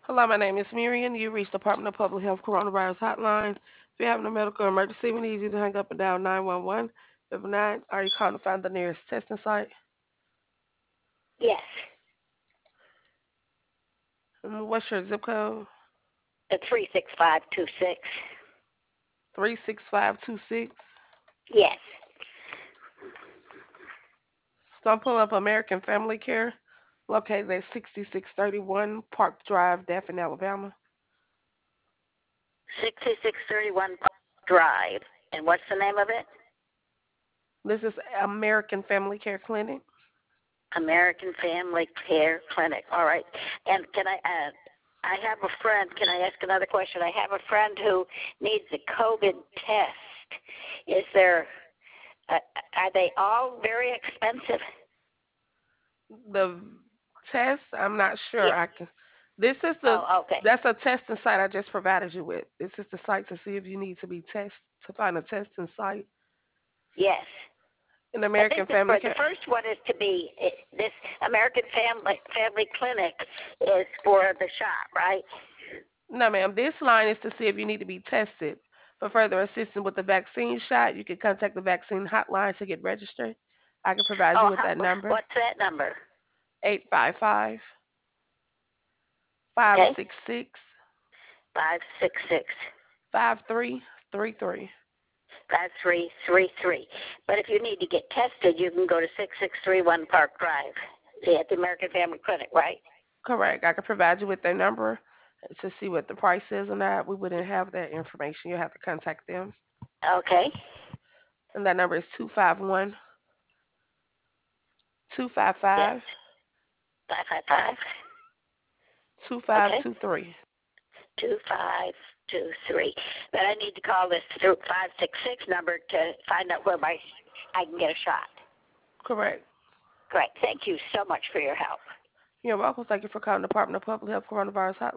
Hello, my name is Miriam. You reached the Department of Public Health Coronavirus Hotline. If you're having a medical emergency, we need you to hang up and dial 911. If not, are you calling to find the nearest testing site? Yes, What's your zip code? 36526. 36526. Yes. So I'm pulling up American Family Care, located at 6631 Park Drive, Daphne, Alabama. 6631 Drive. And what's the name of it? This is American Family Care Clinic. American Family Care Clinic. All right. And I have a friend. Can I ask another question? I have a friend who needs a COVID test. Is there, are they all very expensive? The test, I'm not sure. Yeah. I can. This is the Oh, okay. That's a testing site I just provided you with. This is the site to see if you need to be test to find a testing site Yes. in I American think Family the Care. first one is to be this American Family Clinic is for the shot, right? No, ma'am. This line is to see if you need to be tested. For further assistance with the vaccine shot, you can contact the vaccine hotline to get registered. I can provide you Oh, with that number, what's that number? 855 five Okay, six six 566 5333. 5333. But if you need to get tested, you can go to 6631 Park Drive at the American Family Clinic, right? Correct. I can provide you with their number to see what the price is on that. We wouldn't have that information. You have to contact them. Okay. And that number is 251 Yes. 255 555. Okay. 2523. 2523. But I need to call this through 566 number to find out where I can get a shot. Correct. Great. Thank you so much for your help. You're welcome. Thank you for calling the Department of Public Health Coronavirus Hotline.